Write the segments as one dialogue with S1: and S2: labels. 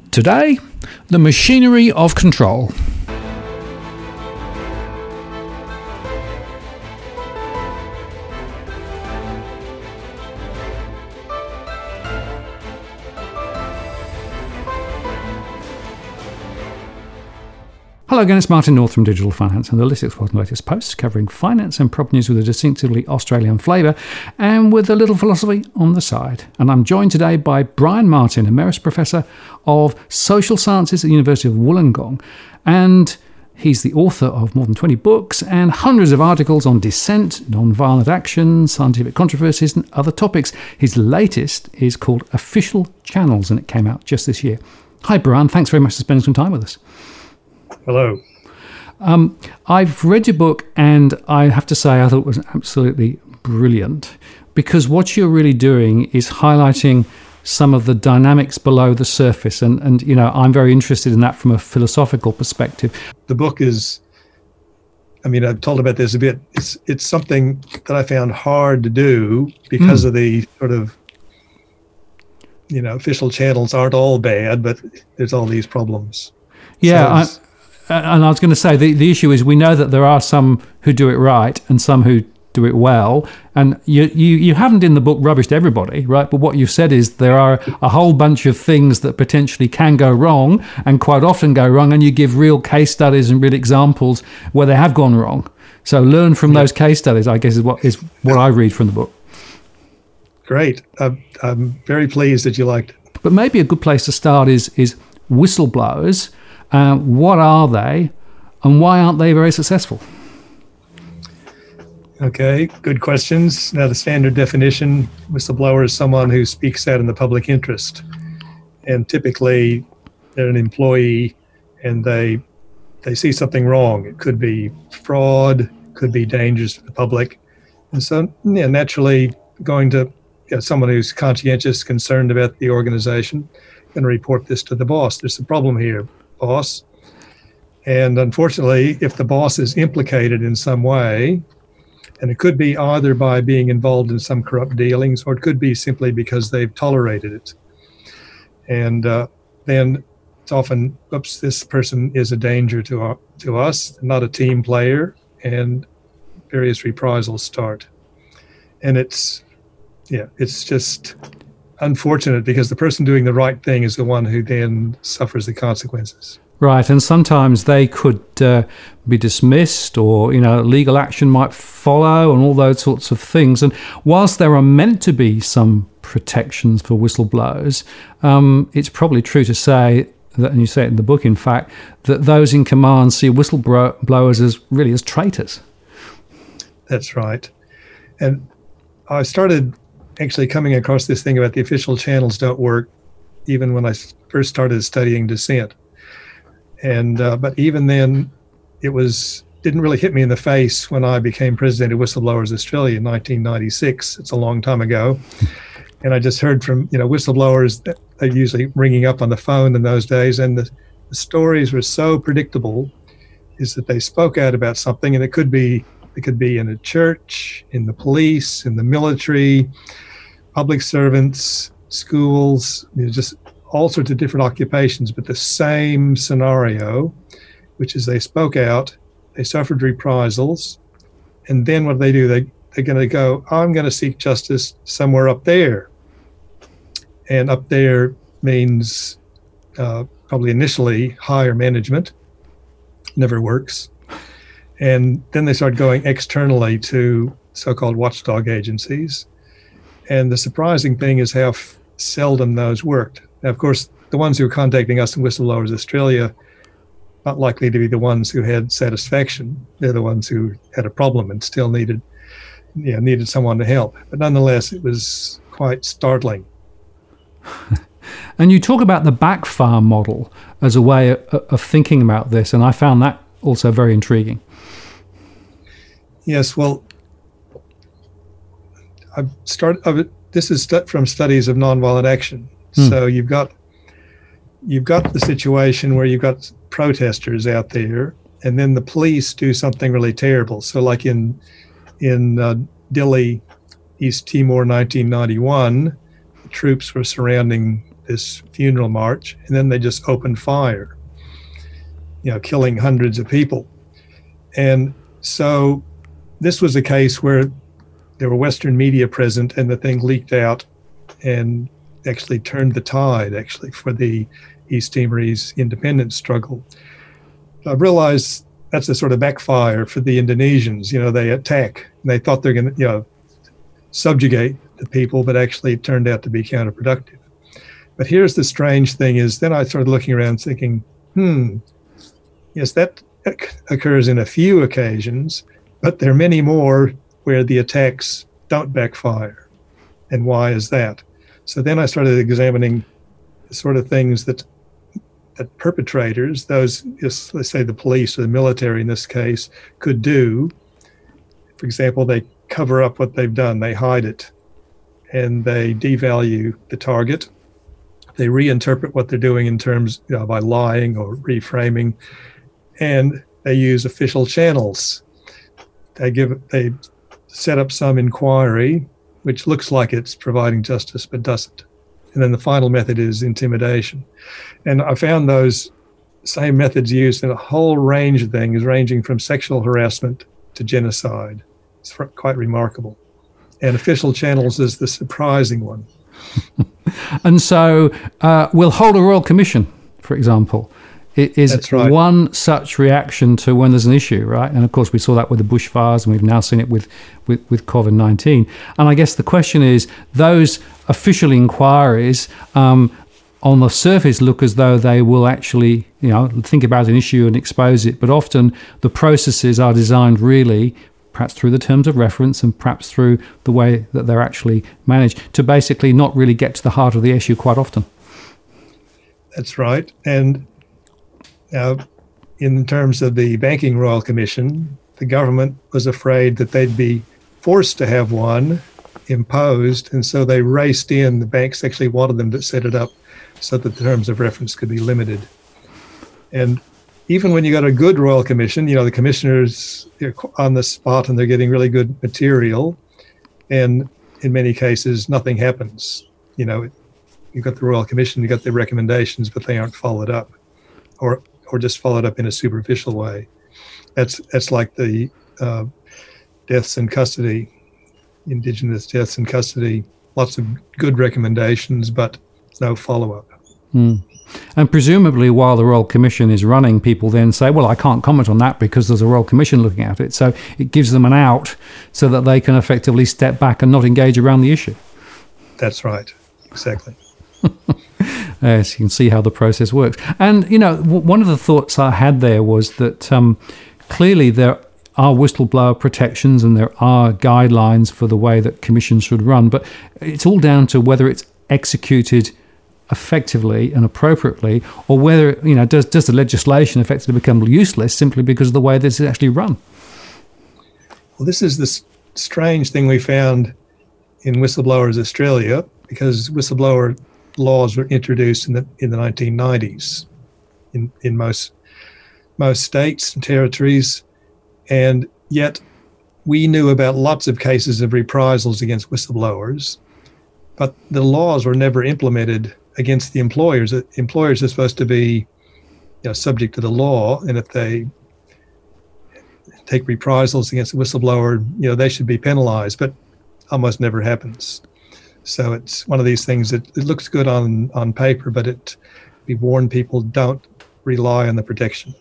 S1: Today, the machinery of control. Hello again, it's Martin North from Digital Finance Analytics, for the latest posts covering finance and prop news with a distinctively Australian flavour and with a little philosophy on the side. And I'm joined today by Brian Martin, Emeritus Professor of Social Sciences at the University of Wollongong. And he's the author of more than 20 books and hundreds of articles on dissent, non-violent action, scientific controversies and other topics. His latest is called Official Channels, and it came out just this year. Hi, Brian. Thanks very much for spending some time with us.
S2: Hello.
S1: I've read your book and I have to say I thought it was absolutely brilliant, because what you're really doing is highlighting some of the dynamics below the surface. And you know, I'm very interested in that from a philosophical perspective.
S2: The book is, I've told about this a bit. It's something that I found hard to do because of the sort of, official channels aren't all bad, but there's all these problems.
S1: Yeah. And I was going to say, the issue is we know that there are some who do it right and some who do it well. And you haven't in the book rubbished everybody, right? But what you've said is there are a whole bunch of things that potentially can go wrong and quite often go wrong. And you give real case studies and real examples where they have gone wrong. So learn from those case studies, I guess, is what I read from the book.
S2: Great. I'm very pleased that you liked it.
S1: But maybe a good place to start is whistleblowers. What are they, and why aren't they very successful?
S2: Okay, good questions. Now, the standard definition, whistleblower is someone who speaks out in the public interest. And typically, they're an employee and they see something wrong. It could be fraud, could be dangerous to the public. And so, naturally, going to someone who's conscientious, concerned about the organization, going to report this to the boss. There's a problem here, boss. And unfortunately, if the boss is implicated in some way, and it could be either by being involved in some corrupt dealings, or it could be simply because they've tolerated it. And then it's often, this person is a danger to us, not a team player, and various reprisals start. And it's just unfortunate because the person doing the right thing is the one who then suffers the consequences.
S1: Right, and sometimes they could be dismissed, or legal action might follow, and all those sorts of things. And whilst there are meant to be some protections for whistleblowers, it's probably true to say that, and you say it in the book, in fact, that those in command see whistleblowers as traitors. That's
S2: right. And I started actually coming across this thing about the official channels don't work even when I first started studying dissent. And but even then, it didn't really hit me in the face when I became president of Whistleblowers Australia in 1996. It's a long time ago. And I just heard from whistleblowers that they're usually ringing up on the phone in those days, and the stories were so predictable, is that they spoke out about something, and it could be in a church, in the police, in the military, public servants, schools, just all sorts of different occupations, but the same scenario, which is they spoke out, they suffered reprisals, and then what do? They're going to go, I'm going to seek justice somewhere up there. And up there means probably initially higher management, never works. And then they start going externally to so-called watchdog agencies. And the surprising thing is how seldom those worked. Now, of course, the ones who are contacting us in Whistleblowers Australia, not likely to be the ones who had satisfaction. They're the ones who had a problem and still needed someone to help. But nonetheless, it was quite startling.
S1: And you talk about the backfire model as a way of thinking about this, and I found that also very intriguing.
S2: Yes, well, this is from studies of nonviolent action. So you've got the situation where you've got protesters out there, and then the police do something really terrible. So like in Dili, East Timor, 1991, the troops were surrounding this funeral march, and then they just opened fire, killing hundreds of people. And so this was a case where there were Western media present, and the thing leaked out and actually turned the tide, for the East Timorese independence struggle. I realized that's a sort of backfire for the Indonesians. They attack, and they thought they're going to, subjugate the people, but actually it turned out to be counterproductive. But here's the strange thing is then I started looking around thinking, yes, that occurs in a few occasions, but there are many more where the attacks don't backfire. And why is that? So then I started examining the sort of things that perpetrators, those, let's say the police or the military in this case, could do. For example, they cover up what they've done, they hide it, and they devalue the target. They reinterpret what they're doing in terms by lying or reframing, and they use official channels. They set up some inquiry which looks like it's providing justice but doesn't. And then the final method is intimidation. And I found those same methods used in a whole range of things, ranging from sexual harassment to genocide. It's quite remarkable. And official channels is the surprising one.
S1: And so we'll hold a royal commission, for example. It is
S2: That's right.
S1: One such reaction to when there's an issue, right? And of course, we saw that with the bushfires, and we've now seen it with COVID-19. And I guess the question is, those official inquiries on the surface look as though they will actually, think about an issue and expose it. But often the processes are designed really, perhaps through the terms of reference and perhaps through the way that they're actually managed, to basically not really get to the heart of the issue quite often.
S2: That's right. And in terms of the Banking Royal Commission, the government was afraid that they'd be forced to have one imposed, and so they raced in. The banks actually wanted them to set it up so that the terms of reference could be limited. And even when you got a good Royal Commission, the commissioners are on the spot and they're getting really good material, and in many cases, nothing happens. You've got the Royal Commission, you've got the recommendations, but they aren't followed up, or just followed up in a superficial way. That's like the deaths in custody, Indigenous deaths in custody, lots of good recommendations, but no follow-up.
S1: And presumably while the Royal Commission is running, people then say, well, I can't comment on that because there's a Royal Commission looking at it. So it gives them an out so that they can effectively step back and not engage around the issue.
S2: That's right. Exactly.
S1: Yes, you can see how the process works. And, one of the thoughts I had there was that clearly there are whistleblower protections and there are guidelines for the way that commissions should run, but it's all down to whether it's executed effectively and appropriately, or whether, does the legislation effectively become useless simply because of the way this is actually run?
S2: Well, this is the strange thing we found in Whistleblowers Australia, because whistleblower laws were introduced in the 1990s in most states and territories, and yet we knew about lots of cases of reprisals against whistleblowers, but the laws were never implemented against the employers. Employers are supposed to be subject to the law, and if they take reprisals against a whistleblower, they should be penalized, but almost never happens. So it's one of these things that it looks good on paper, but we warn people, don't rely on the protection.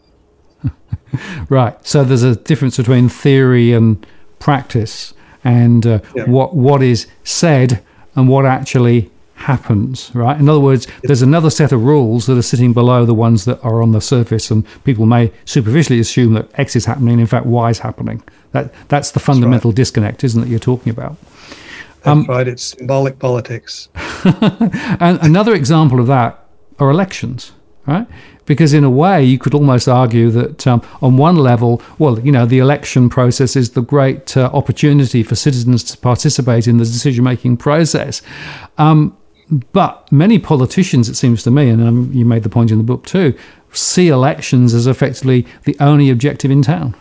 S1: Right. So there's a difference between theory and practice, and what is said and what actually happens, right? In other words, there's another set of rules that are sitting below the ones that are on the surface, and people may superficially assume that X is happening, in fact, Y is happening. That's the fundamental disconnect, isn't it, you're talking about?
S2: That's right. It's symbolic politics.
S1: And another example of that are elections, right? Because in a way, you could almost argue that on one level, the election process is the great opportunity for citizens to participate in the decision-making process. But many politicians, it seems to me, and you made the point in the book too, see elections as effectively the only objective in town.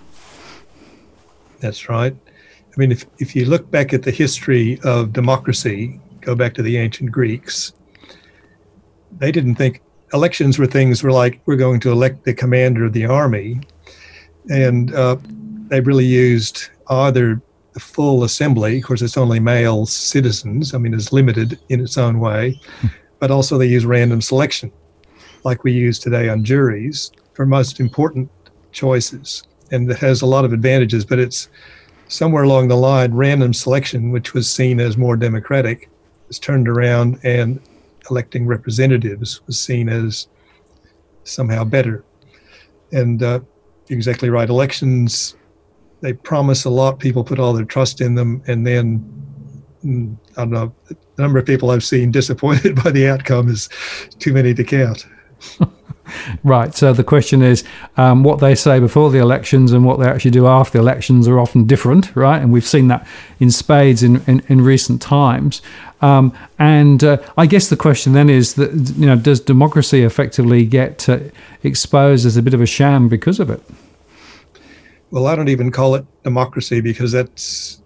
S2: That's right. I mean, if you look back at the history of democracy, go back to the ancient Greeks, they didn't think elections were things were like, we're going to elect the commander of the army. And they really used either the full assembly, of course, it's only male citizens, I mean, it's limited in its own way, but also they use random selection, like we use today on juries, for most important choices. And it has a lot of advantages, but it's somewhere along the line, random selection, which was seen as more democratic, was turned around, and electing representatives was seen as somehow better. And you're exactly right. Elections, they promise a lot. People put all their trust in them. And then, I don't know, the number of people I've seen disappointed by the outcome is too many to count.
S1: Right. So the question is, what they say before the elections and what they actually do after the elections are often different, right? And we've seen that in spades in recent times. And I guess the question then is that, does democracy effectively get exposed as a bit of a sham because of it?
S2: Well, I don't even call it democracy, because that's,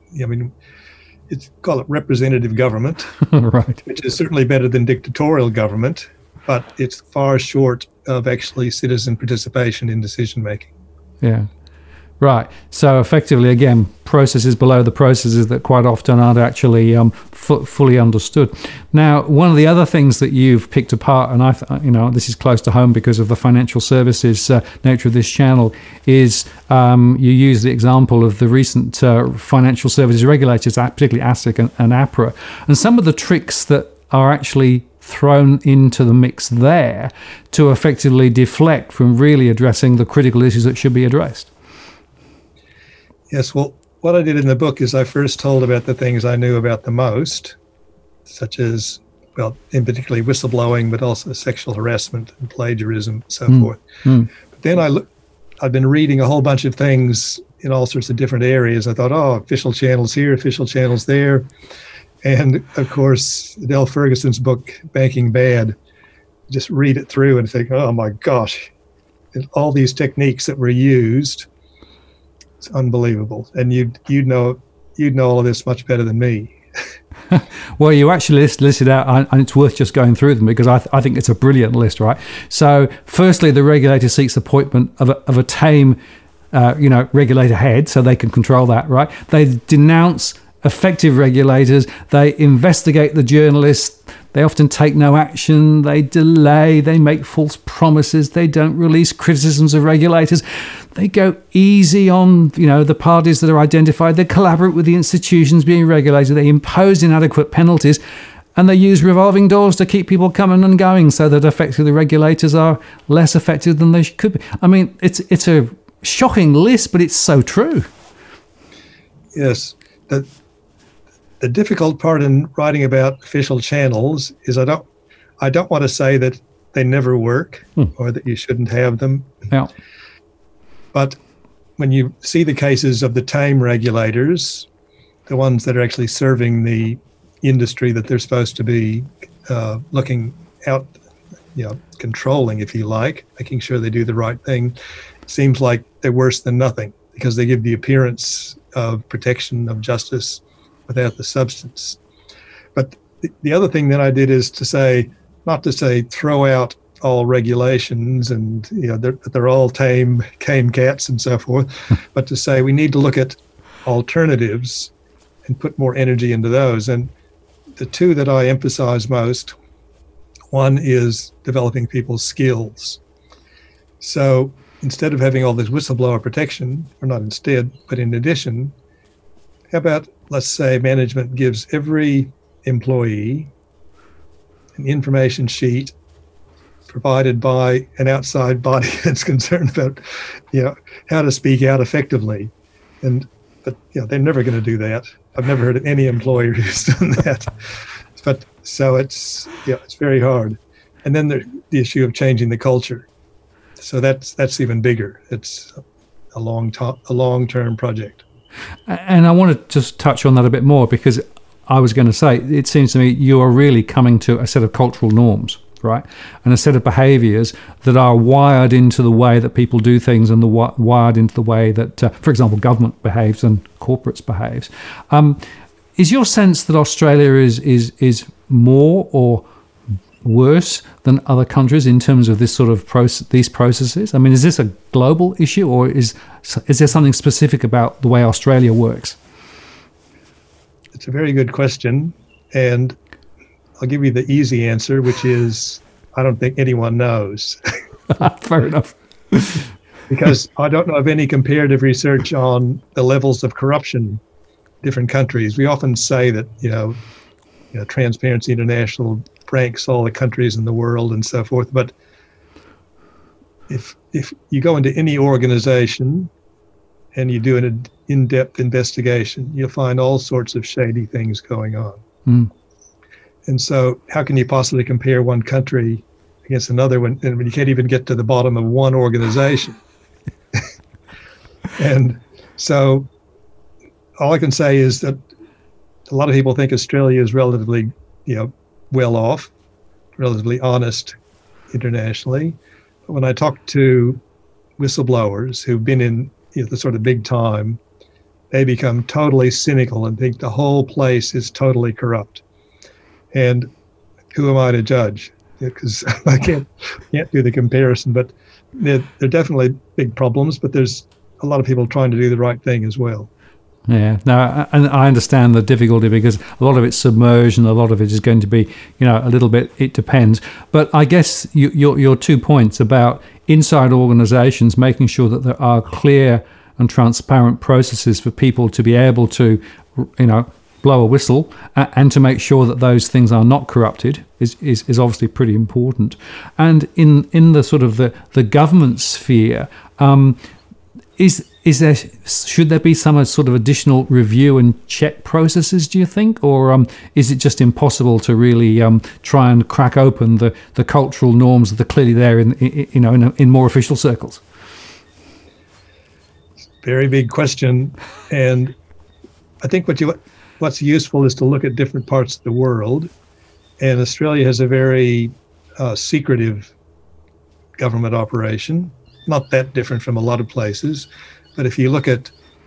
S2: call it representative government,
S1: right?
S2: Which is certainly better than dictatorial government, but it's far short of actually citizen participation in decision making.
S1: Yeah. Right. So effectively, again, processes below the processes that quite often aren't actually fully understood. Now, one of the other things that you've picked apart, and this is close to home because of the financial services nature of this channel, is you use the example of the recent financial services regulators, particularly ASIC and APRA, and some of the tricks that are actually thrown into the mix there to effectively deflect from really addressing the critical issues that should be addressed.
S2: Yes, well, what I did in the book is I first told about the things I knew about the most, such as, well, in particularly whistleblowing, but also sexual harassment and plagiarism and so forth. But then I've been reading a whole bunch of things in all sorts of different areas. I thought, official channels here, official channels there. And of course, Adele Ferguson's book, Banking Bad, just read it through and think, oh my gosh, and all these techniques that were used, it's unbelievable. And you'd know all of this much better than me.
S1: Well, you actually listed out, and it's worth just going through them because I think it's a brilliant list, right? So firstly, the regulator seeks appointment of a tame, regulator head so they can control that, right? They denounce effective regulators, they investigate the journalists, they often take no action, they delay, they make false promises, they don't release criticisms of regulators, they go easy on the parties that are identified, they collaborate with the institutions being regulated, they impose inadequate penalties, and they use revolving doors to keep people coming and going so that effectively the regulators are less effective than they could be. I mean, it's a shocking list, but it's so true.
S2: Yes. The difficult part in writing about official channels is I don't want to say that they never work or that you shouldn't have them.
S1: Yeah.
S2: But when you see the cases of the tame regulators, the ones that are actually serving the industry that they're supposed to be looking out, controlling, if you like, making sure they do the right thing, it seems like they're worse than nothing because they give the appearance of protection, of justice, without the substance. But the other thing that I did is to say, not to say throw out all regulations and they're all tame cats and so forth, but to say we need to look at alternatives and put more energy into those. And the two that I emphasize most, one is developing people's skills. So instead of having all this whistleblower protection, or not instead, but in addition, how about, let's say, management gives every employee an information sheet provided by an outside body that's concerned about, how to speak out effectively. But they're never going to do that. I've never heard of any employer who's done that. But so it's very hard. And then the issue of changing the culture. So that's even bigger. It's a long-term project.
S1: And I want to just touch on that a bit more because I was going to say, it seems to me you are really coming to a set of cultural norms, right? And a set of behaviours that are wired into the way that people do things and wired into the way that, for example, government behaves and corporates behaves. Is your sense that Australia is more or worse than other countries in terms of this sort of these processes? I mean, is this a global issue, or is there something specific about the way Australia works?
S2: It's a very good question, and I'll give you the easy answer, which is I don't think anyone knows.
S1: Fair enough.
S2: Because I don't know of any comparative research on the levels of corruption in different countries. We often say that, Transparency International ranks all the countries in the world and so forth. But if you go into any organization and you do an in-depth investigation, you'll find all sorts of shady things going on. Mm. And so how can you possibly compare one country against another when you can't even get to the bottom of one organization? And so all I can say is that a lot of people think Australia is relatively, well off, relatively honest internationally. But when I talk to whistleblowers who've been in the sort of big time, they become totally cynical and think the whole place is totally corrupt. And who am I to judge? Because I can't do the comparison, but they're definitely big problems, but there's a lot of people trying to do the right thing as well.
S1: Yeah, no, and I understand the difficulty because a lot of it's submerged and a lot of it is going to be, a little bit, it depends. But I guess your 2 points about inside organizations, making sure that there are clear and transparent processes for people to be able to, blow a whistle and to make sure that those things are not corrupted is obviously pretty important. And in the sort of the government sphere, should there be some sort of additional review and check processes, do you think? Or is it just impossible to really try and crack open the cultural norms that are clearly there in more official circles?
S2: Very big question. And I think what's useful is to look at different parts of the world. And Australia has a very secretive government operation. Not that different from a lot of places, but if you look at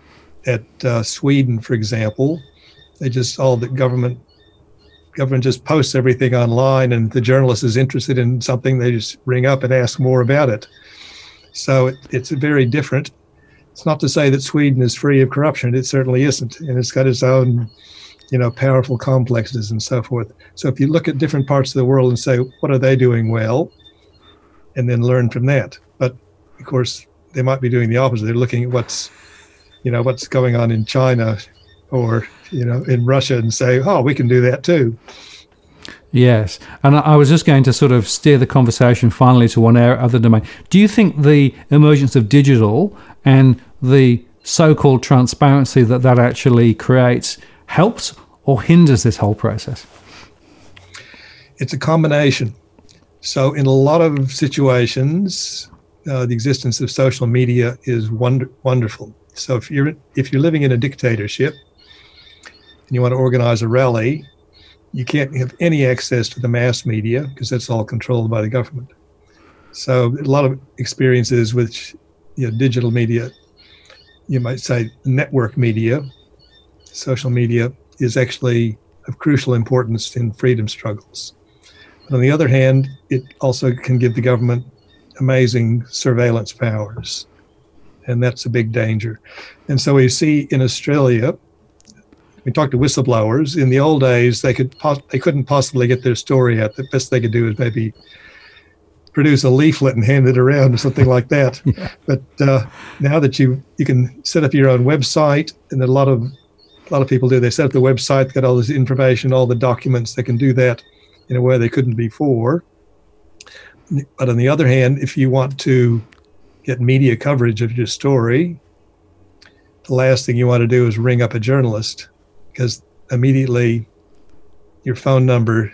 S2: Sweden, for example, all the government just posts everything online, and the journalist is interested in something, they just ring up and ask more about it. So it's very different. It's not to say that Sweden is free of corruption. It certainly isn't, and it's got its own, powerful complexes and so forth. So if you look at different parts of the world and say, what are they doing well, and then learn from that. But of course, they might be doing the opposite. They're looking at what's going on in China or, in Russia and say, oh, we can do that too.
S1: Yes. And I was just going to sort of steer the conversation finally to one other domain. Do you think the emergence of digital and the so-called transparency that actually creates helps or hinders this whole process?
S2: It's a combination. So in a lot of situations, the existence of social media is wonderful. So if you're living in a dictatorship and you want to organize a rally, you can't have any access to the mass media because that's all controlled by the government. So a lot of experiences with digital media, you might say network media, social media is actually of crucial importance in freedom struggles. But on the other hand, it also can give the government amazing surveillance powers, and that's a big danger. And so we see in Australia, we talk to whistleblowers. In the old days, they couldn't possibly get their story out. The best they could do is maybe produce a leaflet and hand it around or something like that. Yeah. But now that you can set up your own website, and a lot of people do. They set up the website, get all this information, all the documents. They can do that in a way they couldn't before. But on the other hand, if you want to get media coverage of your story, the last thing you want to do is ring up a journalist, because immediately your phone number,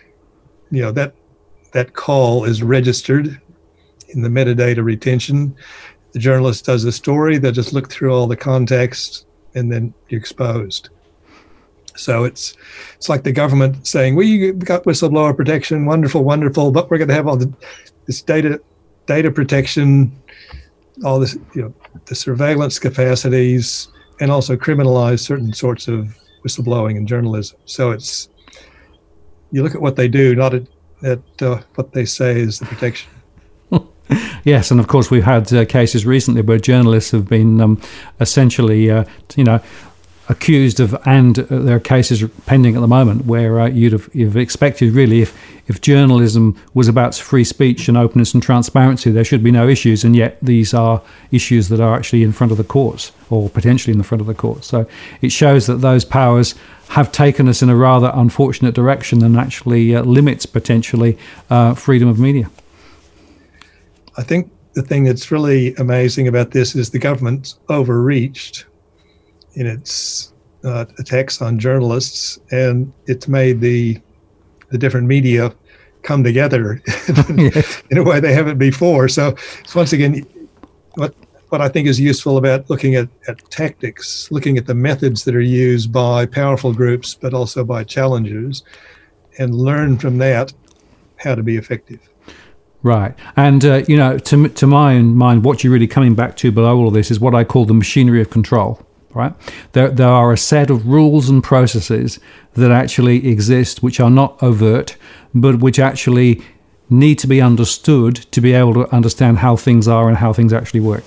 S2: that call is registered in the metadata retention. The journalist does a story, they'll just look through all the context, and then you're exposed. So it's like the government saying, we got whistleblower protection, wonderful, but we're going to have all this data protection, all this, the surveillance capacities, and also criminalize certain sorts of whistleblowing and journalism. So you look at what they do, not that what they say is the protection.
S1: Yes, and of course we've had cases recently where journalists have been essentially, accused of, and there are cases pending at the moment where you've expected really if journalism was about free speech and openness and transparency, there should be no issues, and yet these are issues that are actually in front of the courts or potentially in the front of the courts. So it shows that those powers have taken us in a rather unfortunate direction and actually limits potentially freedom of media.
S2: I think the thing that's really amazing about this is the government's overreached in its attacks on journalists, and it's made the different media come together in a way they haven't before. So it's once again what I think is useful about looking at tactics, looking at the methods that are used by powerful groups, but also by challengers, and learn from that how to be effective.
S1: Right. And, to my mind, what you're really coming back to below all of this is what I call the machinery of control, right? There are a set of rules and processes that actually exist, which are not overt, but which actually need to be understood to be able to understand how things are and how things actually work.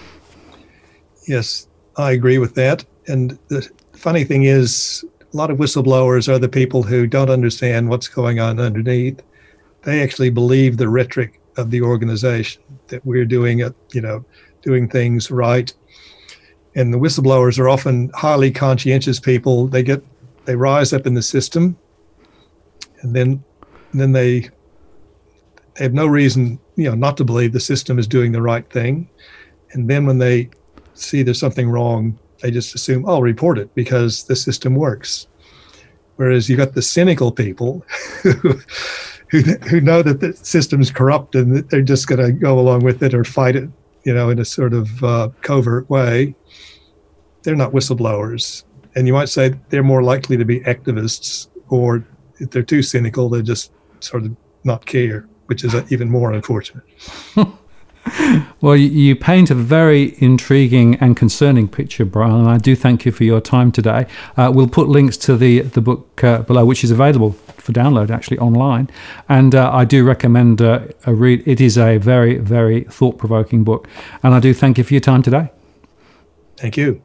S2: Yes, I agree with that. And the funny thing is, a lot of whistleblowers are the people who don't understand what's going on underneath. They actually believe the rhetoric of the organization, that we're doing things right. And the whistleblowers are often highly conscientious people. They rise up in the system, and then they have no reason, not to believe the system is doing the right thing. And then when they see there's something wrong, they just assume, I'll report it because the system works. Whereas you've got the cynical people who know that the system's corrupt and that they're just going to go along with it or fight it, in a sort of covert way. They're not whistleblowers. And you might say they're more likely to be activists, or if they're too cynical, they just sort of not care, which is even more unfortunate.
S1: Well, you paint a very intriguing and concerning picture, Brian, and I do thank you for your time today. We'll put links to the book below, which is available for download actually online, and I do recommend a read. It is a very, very thought-provoking book, and I do thank you for your time today.
S2: Thank you.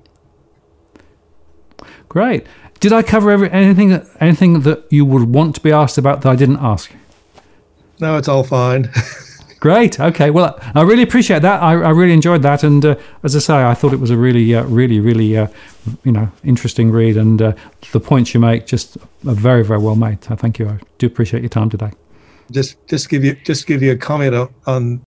S1: Great. Did I cover anything that you would want to be asked about that I didn't ask?
S2: No, it's all fine.
S1: Great. Okay. Well, I really appreciate that. I really enjoyed that, and as I say, I thought it was a really, really, interesting read, and the points you make just are very, very well made. So thank you. I do appreciate your time today.
S2: Just give you a comment on